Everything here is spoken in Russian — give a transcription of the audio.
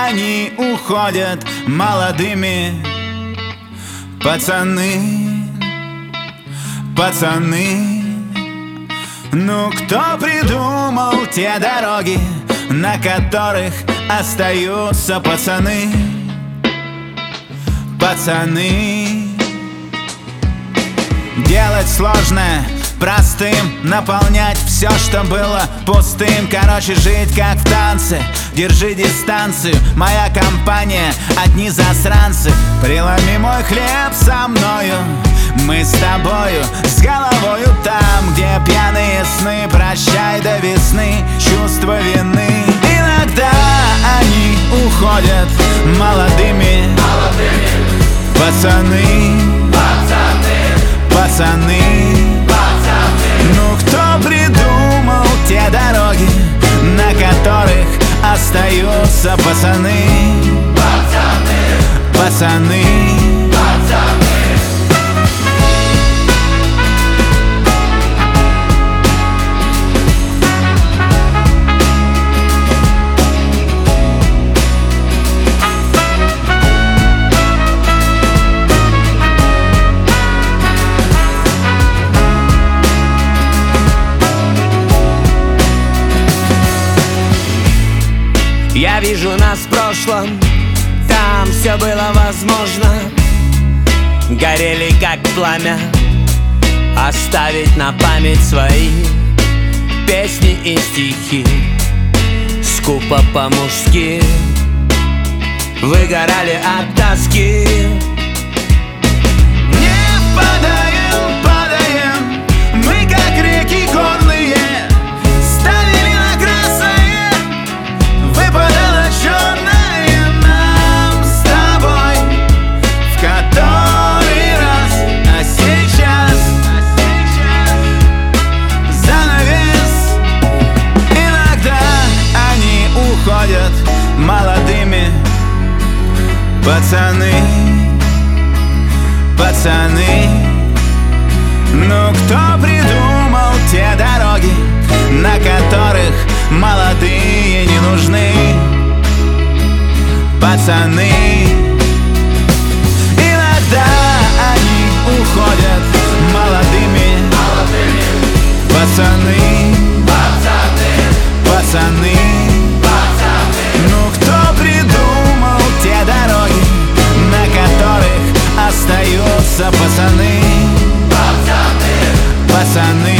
они уходят молодыми. Пацаны, пацаны, ну кто придумал те дороги, на которых остаются пацаны? Пацаны. Делать сложное простым, наполнять все, что было пустым. Короче, жить как в танце, держи дистанцию. Моя компания, одни засранцы. Преломи мой хлеб со мною, мы с тобою, с головою там, где пьяные сны. Прощай до весны чувство вины. Иногда они уходят молодыми. Пацаны, пацаны, ну кто придумал те дороги, на которых остаются пацаны? Пацаны. Я вижу нас в прошлом, там все было возможно. Горели как пламя, оставить на память свои песни и стихи. Скупо по-мужски выгорали от тоски. Не падаем, падаем, мы как реки горные. Ставили на красное, выпадало черное нам с тобой в который раз. А сейчас занавес. Иногда они уходят молодыми. Пацаны, пацаны, ну кто придумал те дороги, на которых молодые не нужны? Пацаны. Иногда они уходят молодыми. Пацаны, пацаны, ну кто придумал те дороги, на которых остаются пацаны? Пацаны.